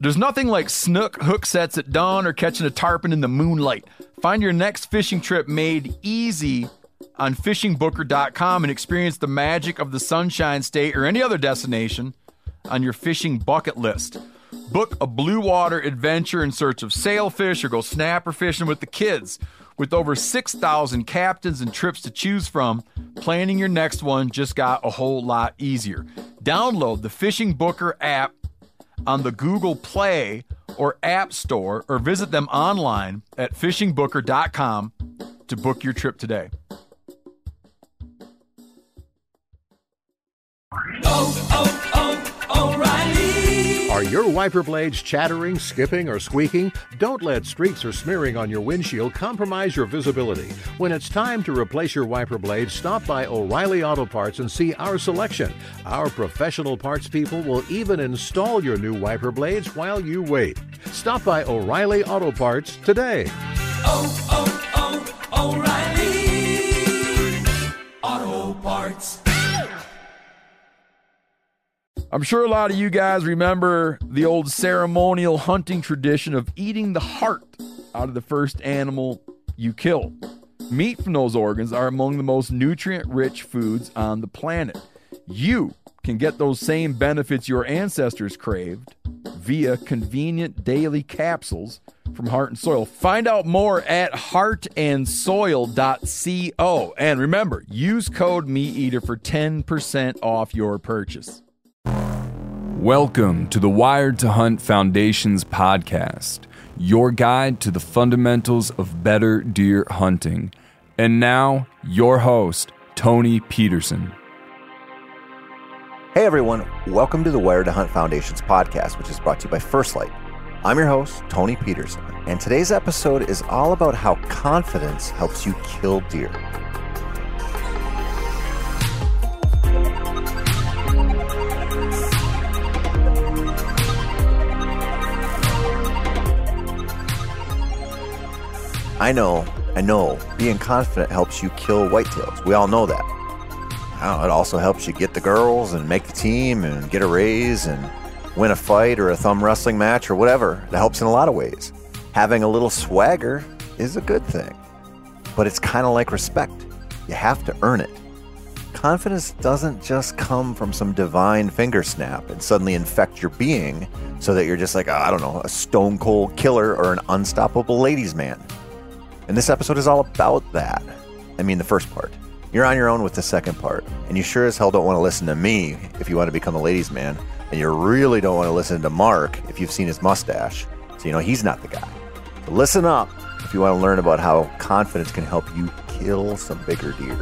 There's nothing like snook hook sets at dawn or catching a tarpon in the moonlight. Find your next fishing trip made easy on fishingbooker.com and experience the magic of the Sunshine State or any other destination on your fishing bucket list. Book a blue water adventure in search of sailfish or go snapper fishing with the kids. With over 6,000 captains and trips to choose from, planning your next one just got a whole lot easier. Download the Fishing Booker app on the Google Play or App Store or visit them online at fishingbooker.com to book your trip today. O'Reilly. Are your wiper blades chattering, skipping, or squeaking? Don't let streaks or smearing on your windshield compromise your visibility. When it's time to replace your wiper blades, stop by O'Reilly Auto Parts and see our selection. Our professional parts people will even install your new wiper blades while you wait. Stop by O'Reilly Auto Parts today. O'Reilly Auto Parts. I'm sure a lot of you guys remember the old ceremonial hunting tradition of eating the heart out of the first animal you kill. Meat from those organs are among the most nutrient-rich foods on the planet. You can get those same benefits your ancestors craved via convenient daily capsules from Heart and Soil. Find out more at heartandsoil.co. And remember, use code MeatEater for 10% off your purchase. Welcome to the Wired to Hunt Foundation's podcast, your guide to the fundamentals of better deer hunting. And now, your host, Tony Peterson. Hey everyone, welcome to the Wired to Hunt Foundation's podcast, which is brought to you by First Light. I'm your host, Tony Peterson, and today's episode is all about how confidence helps you kill deer. I know, being confident helps you kill whitetails. We all know that. It also helps you get the girls and make the team and get a raise and win a fight or a thumb wrestling match or whatever. It helps in a lot of ways. Having a little swagger is a good thing, but it's kind of like respect. You have to earn it. Confidence doesn't just come from some divine finger snap and suddenly infect your being so that you're just like, a stone cold killer or an unstoppable ladies' man. And this episode is all about that. The first part. You're on your own with the second part. And you sure as hell don't want to listen to me if you want to become a ladies' man. And you really don't want to listen to Mark if you've seen his mustache. So he's not the guy. So listen up if you want to learn about how confidence can help you kill some bigger deer.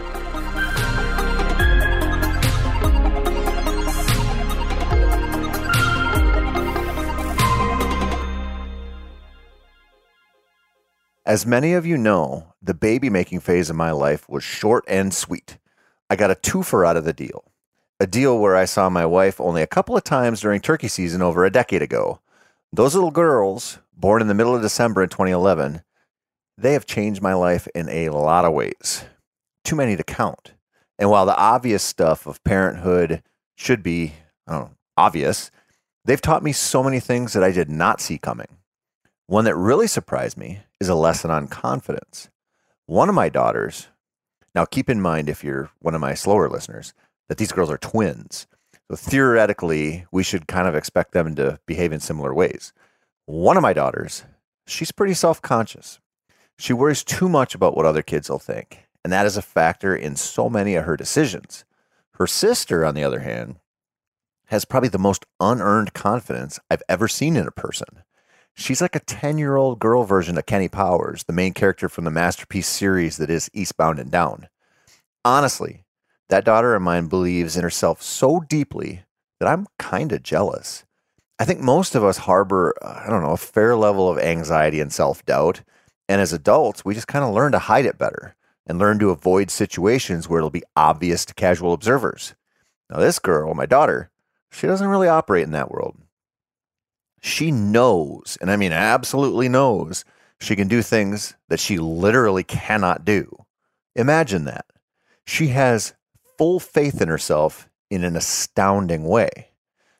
As many of you know, the baby-making phase of my life was short and sweet. I got a twofer out of the deal. A deal where I saw my wife only a couple of times during turkey season over a decade ago. Those little girls, born in the middle of December in 2011, they have changed my life in a lot of ways. Too many to count. And while the obvious stuff of parenthood should be, obvious, they've taught me so many things that I did not see coming. One that really surprised me is a lesson on confidence. One of my daughters, now keep in mind if you're one of my slower listeners, that these girls are twins. So theoretically, we should kind of expect them to behave in similar ways. One of my daughters, she's pretty self-conscious. She worries too much about what other kids will think, and that is a factor in so many of her decisions. Her sister, on the other hand, has probably the most unearned confidence I've ever seen in a person. She's like a 10-year-old girl version of Kenny Powers, the main character from the Masterpiece series that is Eastbound and Down. Honestly, that daughter of mine believes in herself so deeply that I'm kind of jealous. I think most of us harbor, a fair level of anxiety and self-doubt. And as adults, we just kind of learn to hide it better and learn to avoid situations where it'll be obvious to casual observers. Now, this girl, my daughter, she doesn't really operate in that world. She knows, and absolutely knows, she can do things that she literally cannot do. Imagine that. She has full faith in herself in an astounding way.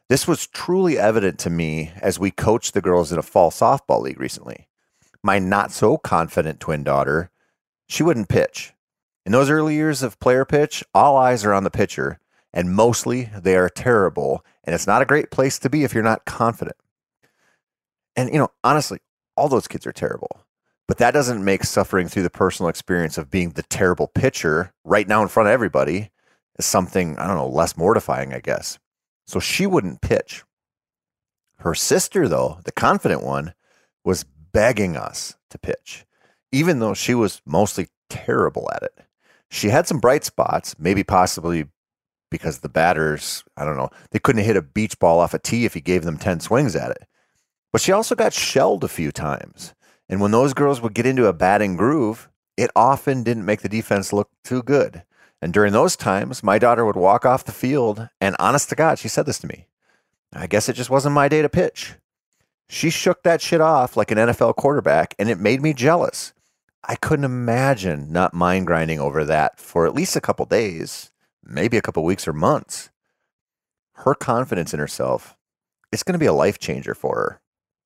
This was truly evident to me as we coached the girls in a fall softball league recently. My not so confident twin daughter, she wouldn't pitch. In those early years of player pitch, all eyes are on the pitcher, and mostly they are terrible, and it's not a great place to be if you're not confident. And, honestly, all those kids are terrible. But that doesn't make suffering through the personal experience of being the terrible pitcher right now in front of everybody as something, less mortifying, I guess. So she wouldn't pitch. Her sister, though, the confident one, was begging us to pitch, even though she was mostly terrible at it. She had some bright spots, maybe possibly because the batters, they couldn't hit a beach ball off a tee if you gave them 10 swings at it. But she also got shelled a few times. And when those girls would get into a batting groove, it often didn't make the defense look too good. And during those times, my daughter would walk off the field, and honest to God, she said this to me, I guess it just wasn't my day to pitch. She shook that shit off like an NFL quarterback, and it made me jealous. I couldn't imagine not mind grinding over that for at least a couple days, maybe a couple weeks or months. Her confidence in herself, it's going to be a life changer for her.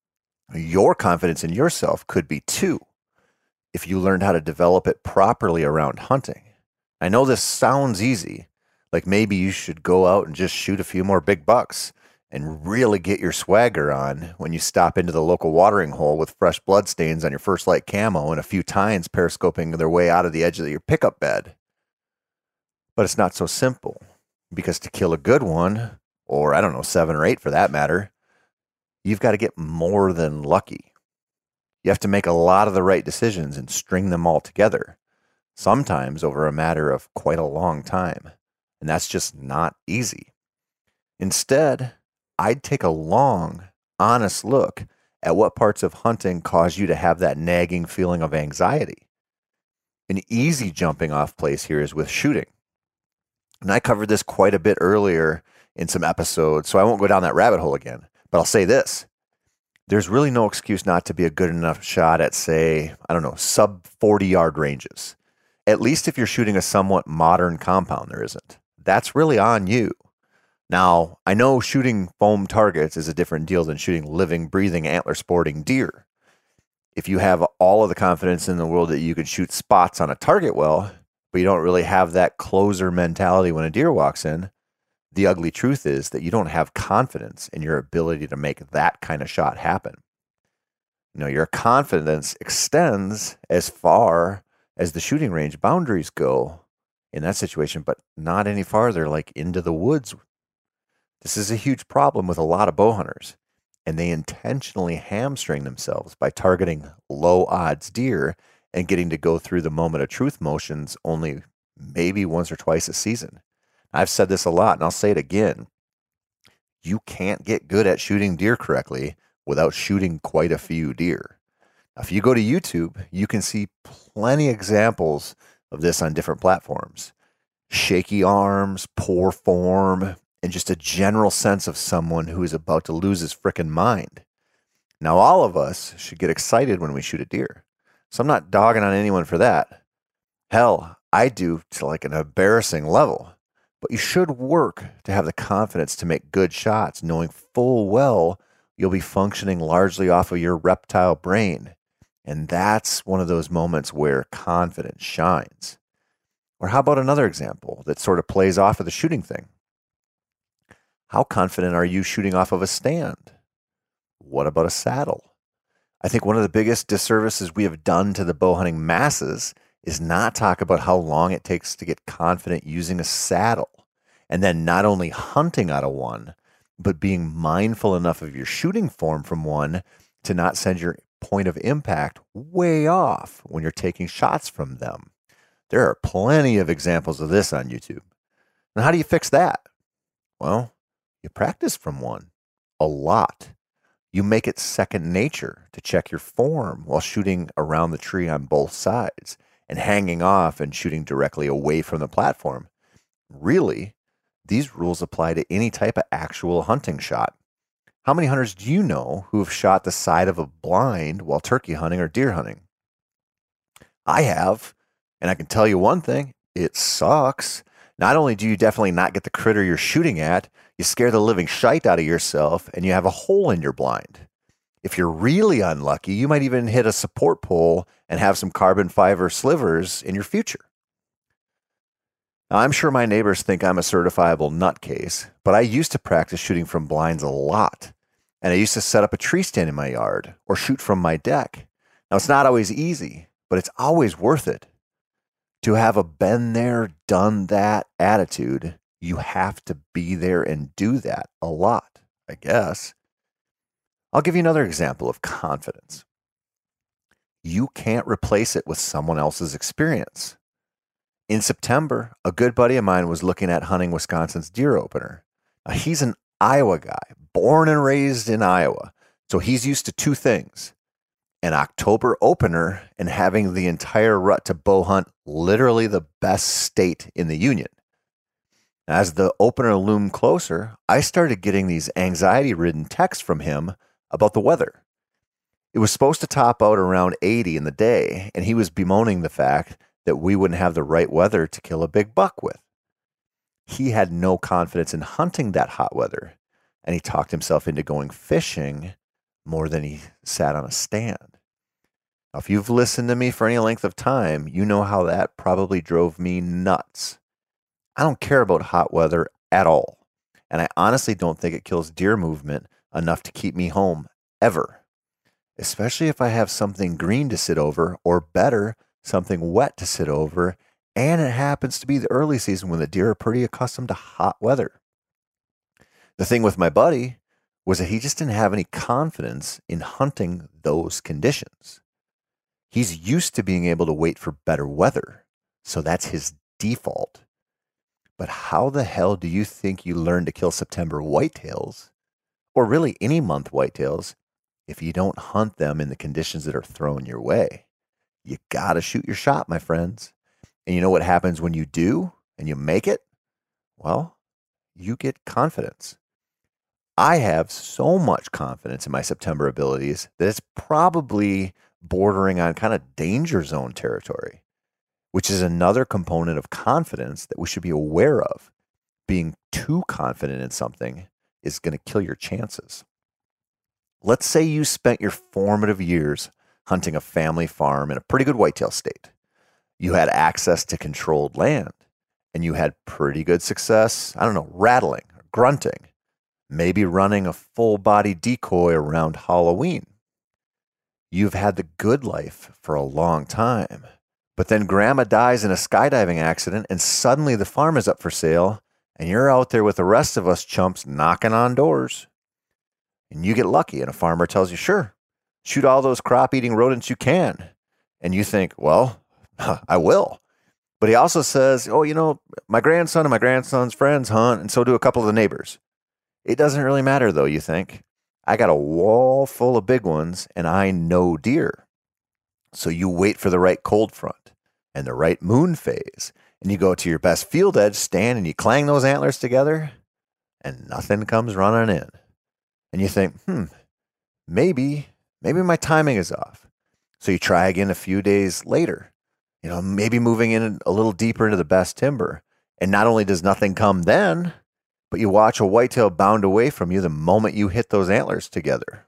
Your confidence in yourself could be too, if you learned how to develop it properly around hunting. I know this sounds easy, like maybe you should go out and just shoot a few more big bucks and really get your swagger on when you stop into the local watering hole with fresh bloodstains on your First Light camo and a few tines periscoping their way out of the edge of your pickup bed. But it's not so simple, because to kill a good one, or 7 or 8 for that matter, you've got to get more than lucky. You have to make a lot of the right decisions and string them all together, sometimes over a matter of quite a long time. And that's just not easy. Instead, I'd take a long, honest look at what parts of hunting cause you to have that nagging feeling of anxiety. An easy jumping off place here is with shooting. And I covered this quite a bit earlier in some episodes, so I won't go down that rabbit hole again. But I'll say this. There's really no excuse not to be a good enough shot at, say, sub 40-yard ranges. At least if you're shooting a somewhat modern compound, there isn't. That's really on you. Now, I know shooting foam targets is a different deal than shooting living, breathing, antler-sporting deer. If you have all of the confidence in the world that you can shoot spots on a target well, but you don't really have that closer mentality when a deer walks in, the ugly truth is that you don't have confidence in your ability to make that kind of shot happen. Your confidence extends as far as the shooting range boundaries go in that situation, but not any farther, like into the woods. This is a huge problem with a lot of bow hunters, and they intentionally hamstring themselves by targeting low odds deer and getting to go through the moment of truth motions only maybe once or twice a season. I've said this a lot, and I'll say it again. You can't get good at shooting deer correctly without shooting quite a few deer. Now, if you go to YouTube, you can see plenty of examples of this on different platforms. Shaky arms, poor form, and just a general sense of someone who is about to lose his frickin' mind. Now, all of us should get excited when we shoot a deer. So I'm not dogging on anyone for that. Hell, I do to like an embarrassing level. But you should work to have the confidence to make good shots, knowing full well you'll be functioning largely off of your reptile brain. And that's one of those moments where confidence shines. Or how about another example that sort of plays off of the shooting thing? How confident are you shooting off of a stand? What about a saddle? I think one of the biggest disservices we have done to the bow hunting masses is not talk about how long it takes to get confident using a saddle, and then not only hunting out of one, but being mindful enough of your shooting form from one to not send your point of impact way off when you're taking shots from them. There are plenty of examples of this on YouTube. Now, how do you fix that? Well, you practice from one a lot. You make it second nature to check your form while shooting around the tree on both sides and hanging off and shooting directly away from the platform. Really, these rules apply to any type of actual hunting shot. How many hunters do you know who have shot the side of a blind while turkey hunting or deer hunting? I have, and I can tell you one thing, it sucks. Not only do you definitely not get the critter you're shooting at, you scare the living shite out of yourself and you have a hole in your blind. If you're really unlucky, you might even hit a support pole and have some carbon fiber slivers in your future. Now, I'm sure my neighbors think I'm a certifiable nutcase, but I used to practice shooting from blinds a lot. And I used to set up a tree stand in my yard or shoot from my deck. Now, it's not always easy, but it's always worth it. To have a been there, done that attitude, you have to be there and do that a lot, I guess. I'll give you another example of confidence. You can't replace it with someone else's experience. In September, a good buddy of mine was looking at hunting Wisconsin's deer opener. Now, he's an Iowa guy, born and raised in Iowa, so he's used to two things: an October opener and having the entire rut to bow hunt literally the best state in the union. As the opener loomed closer, I started getting these anxiety-ridden texts from him about the weather. It was supposed to top out around 80 in the day, and he was bemoaning the fact that we wouldn't have the right weather to kill a big buck with. He had no confidence in hunting that hot weather, and he talked himself into going fishing more than he sat on a stand. Now, if you've listened to me for any length of time, you know how that probably drove me nuts. I don't care about hot weather at all, and I honestly don't think it kills deer movement enough to keep me home ever, especially if I have something green to sit over, or better, something wet to sit over, and it happens to be the early season when the deer are pretty accustomed to hot weather. The thing with my buddy was that he just didn't have any confidence in hunting those conditions. He's used to being able to wait for better weather, so that's his default. But how the hell do you think you learn to kill September whitetails, or really any month whitetails, if you don't hunt them in the conditions that are thrown your way? You gotta shoot your shot, my friends. And you know what happens when you do and you make it? Well, you get confidence. I have so much confidence in my September abilities that it's probably bordering on kind of danger zone territory, which is another component of confidence that we should be aware of. Being too confident in something is going to kill your chances. Let's say you spent your formative years hunting a family farm in a pretty good whitetail state. You had access to controlled land, and you had pretty good success, rattling or grunting, maybe running a full-body decoy around Halloween. You've had the good life for a long time, but then grandma dies in a skydiving accident, and suddenly the farm is up for sale, and you're out there with the rest of us chumps knocking on doors. And you get lucky, and a farmer tells you, sure, shoot all those crop-eating rodents you can. And you think, well, I will. But he also says, my grandson and my grandson's friends hunt, and so do a couple of the neighbors. It doesn't really matter, though, you think. I got a wall full of big ones, and I know deer. So you wait for the right cold front and the right moon phase, and you go to your best field edge stand, and you clang those antlers together, and nothing comes running in. And you think, maybe my timing is off. So you try again a few days later, maybe moving in a little deeper into the best timber. And not only does nothing come then, but you watch a whitetail bound away from you the moment you hit those antlers together.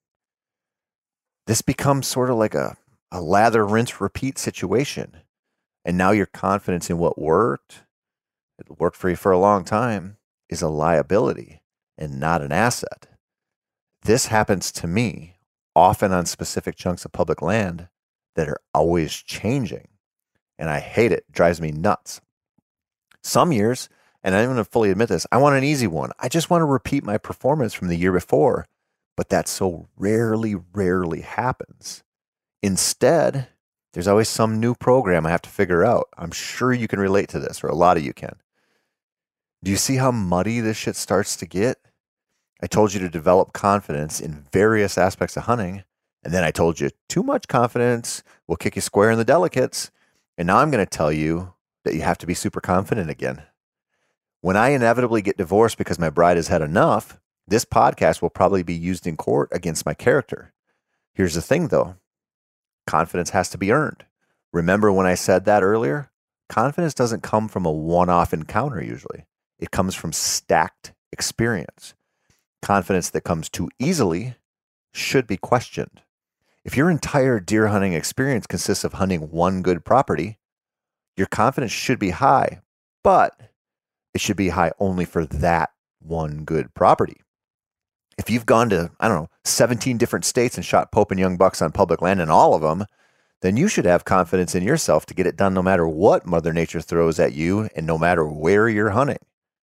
This becomes sort of like a lather, rinse, repeat situation. And now your confidence in what worked, it worked for you for a long time, is a liability and not an asset. This happens to me often on specific chunks of public land that are always changing. And I hate it. It drives me nuts. Some years, and I'm going to fully admit this, I want an easy one. I just want to repeat my performance from the year before. But that so rarely happens. Instead, there's always some new program I have to figure out. I'm sure you can relate to this, or a lot of you can. Do you see how muddy this shit starts to get? I told you to develop confidence in various aspects of hunting, and then I told you too much confidence will kick you square in the delicates, and now I'm going to tell you that you have to be super confident again. When I inevitably get divorced because my bride has had enough, this podcast will probably be used in court against my character. Here's the thing, though. Confidence has to be earned. Remember when I said that earlier? confidence doesn't come from a one-off encounter usually. It comes from stacked experience. Confidence that comes too easily should be questioned. If your entire deer hunting experience consists of hunting one good property, your confidence should be high, but it should be high only for that one good property. If you've gone to, 17 different states and shot Pope and young bucks on public land in all of them, then you should have confidence in yourself to get it done no matter what Mother Nature throws at you and no matter where you're hunting.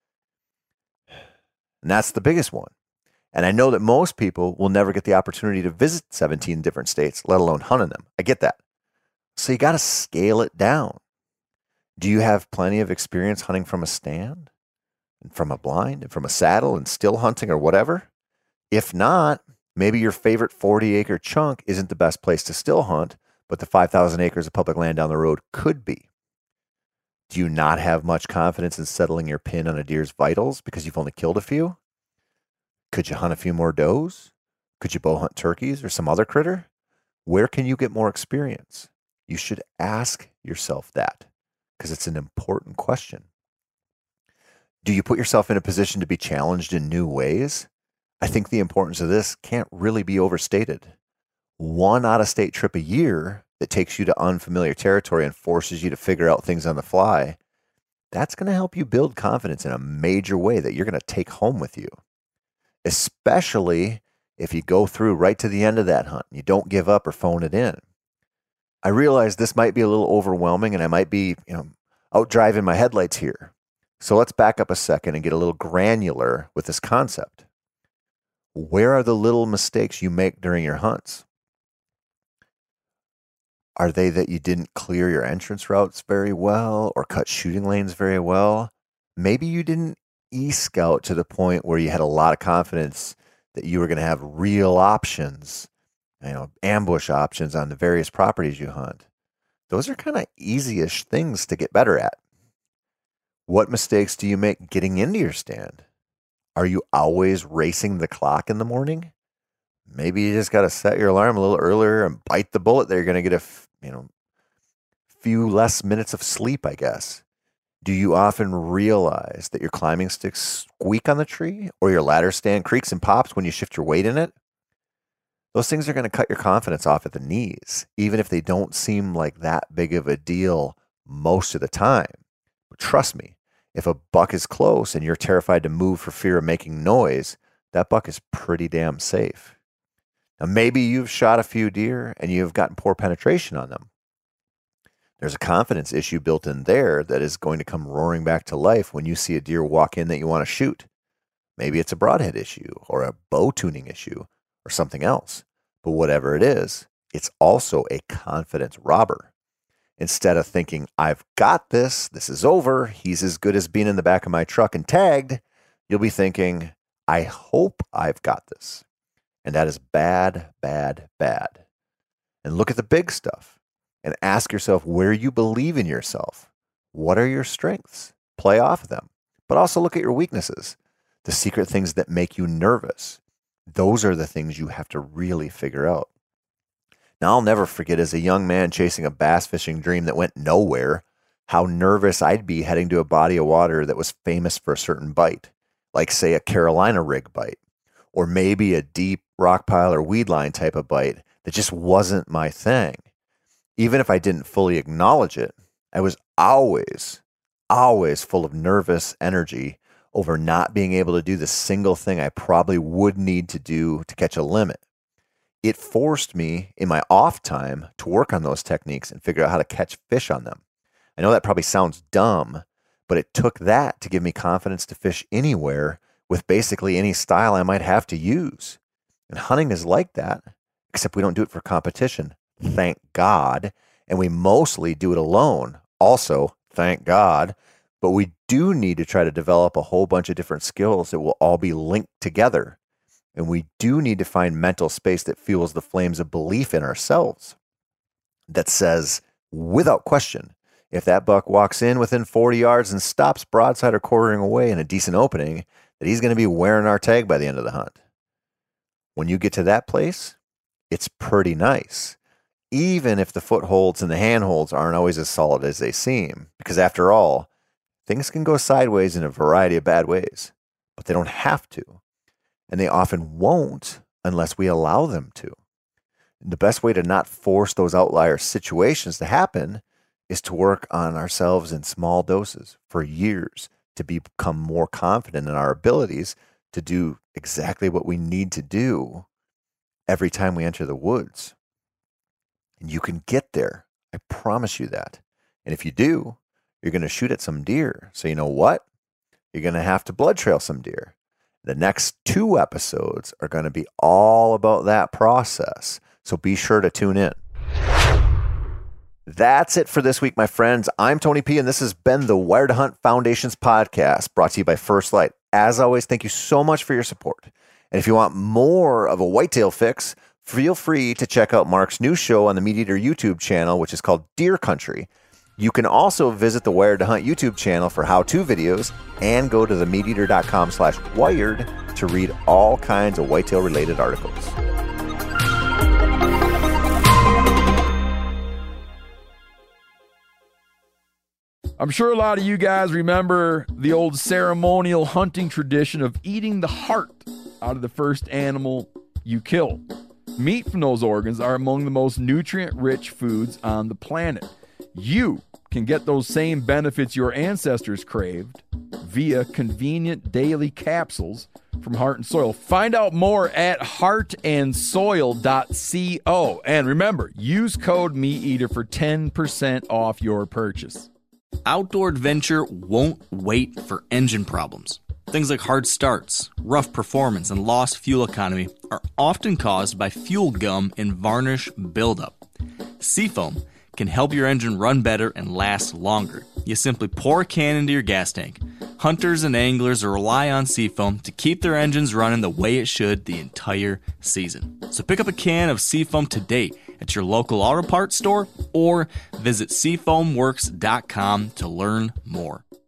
And that's the biggest one. And I know that most people will never get the opportunity to visit 17 different states, let alone hunt in them. I get that. So you got to scale it down. Do you have plenty of experience hunting from a stand and from a blind and from a saddle and still hunting or whatever? If not, maybe your favorite 40-acre chunk isn't the best place to still hunt, but the 5,000 acres of public land down the road could be. Do you not have much confidence in settling your pin on a deer's vitals because you've only killed a few? Could you hunt a few more does? Could you bow hunt turkeys or some other critter? Where can you get more experience? You should ask yourself that because it's an important question. Do you put yourself in a position to be challenged in new ways? I think the importance of this can't really be overstated. One out-of-state trip a year that takes you to unfamiliar territory and forces you to figure out things on the fly, that's going to help you build confidence in a major way that you're going to take home with you. Especially if you go through right to the end of that hunt and you don't give up or phone it in. I realize this might be a little overwhelming and I might be, out driving my headlights here. So let's back up a second and get a little granular with this concept. Where are the little mistakes you make during your hunts? Are they that you didn't clear your entrance routes very well or cut shooting lanes very well? Maybe you didn't e-scout to the point where you had a lot of confidence that you were going to have real options, ambush options on the various properties you hunt. Those are kind of easy-ish things to get better at. What mistakes do you make getting into your stand? Are you always racing the clock in the morning? Maybe you just got to set your alarm a little earlier and bite the bullet. You're going to get a few less minutes of sleep, I guess. Do you often realize that your climbing sticks squeak on the tree or your ladder stand creaks and pops when you shift your weight in it? Those things are going to cut your confidence off at the knees, even if they don't seem like that big of a deal most of the time. But trust me, if a buck is close and you're terrified to move for fear of making noise, that buck is pretty damn safe. Now, maybe you've shot a few deer and you've gotten poor penetration on them. There's a confidence issue built in there that is going to come roaring back to life when you see a deer walk in that you want to shoot. Maybe it's a broadhead issue or a bow tuning issue or something else. But whatever it is, it's also a confidence robber. Instead of thinking, I've got this is over, he's as good as being in the back of my truck and tagged, you'll be thinking, I hope I've got this. And that is bad, bad, bad. And look at the big stuff. And ask yourself where you believe in yourself. What are your strengths? Play off of them. But also look at your weaknesses, the secret things that make you nervous. Those are the things you have to really figure out. Now, I'll never forget as a young man chasing a bass fishing dream that went nowhere, how nervous I'd be heading to a body of water that was famous for a certain bite, like say a Carolina rig bite, or maybe a deep rock pile or weed line type of bite that just wasn't my thing. Even if I didn't fully acknowledge it, I was always full of nervous energy over not being able to do the single thing I probably would need to do to catch a limit. It forced me in my off time to work on those techniques and figure out how to catch fish on them. I know that probably sounds dumb, but it took that to give me confidence to fish anywhere with basically any style I might have to use. And hunting is like that, except we don't do it for competition. Thank God. And we mostly do it alone. Also, thank God. But we do need to try to develop a whole bunch of different skills that will all be linked together. And we do need to find mental space that fuels the flames of belief in ourselves. That says, without question, if that buck walks in within 40 yards and stops broadside or quartering away in a decent opening, that he's going to be wearing our tag by the end of the hunt. When you get to that place, it's pretty nice. even if the footholds and the handholds aren't always as solid as they seem. Because after all, things can go sideways in a variety of bad ways, but they don't have to. And they often won't unless we allow them to. And the best way to not force those outlier situations to happen is to work on ourselves in small doses for years to become more confident in our abilities to do exactly what we need to do every time we enter the woods. And you can get there. I promise you that. And if you do, you're going to shoot at some deer. So you know what? You're going to have to blood trail some deer. The next 2 episodes are going to be all about that process. So be sure to tune in. That's it for this week, my friends. I'm Tony P, and this has been the Wired to Hunt Foundation's podcast, brought to you by First Light. As always, thank you so much for your support. And if you want more of a whitetail fix, feel free to check out Mark's new show on the Meat Eater YouTube channel, which is called Deer Country. You can also visit the Wired to Hunt YouTube channel for how-to videos and go to themeateater.com/wired to read all kinds of whitetail-related articles. I'm sure a lot of you guys remember the old ceremonial hunting tradition of eating the heart out of the first animal you kill. Meat from those organs are among the most nutrient-rich foods on the planet. You can get those same benefits your ancestors craved via convenient daily capsules from Heart and Soil. Find out more at heartandsoil.co. And remember, use code MeatEater for 10% off your purchase. Outdoor adventure won't wait for engine problems. Things like hard starts, rough performance, and lost fuel economy are often caused by fuel gum and varnish buildup. Seafoam can help your engine run better and last longer. You simply pour a can into your gas tank. Hunters and anglers rely on Seafoam to keep their engines running the way it should the entire season. So pick up a can of Seafoam today at your local auto parts store or visit seafoamworks.com to learn more.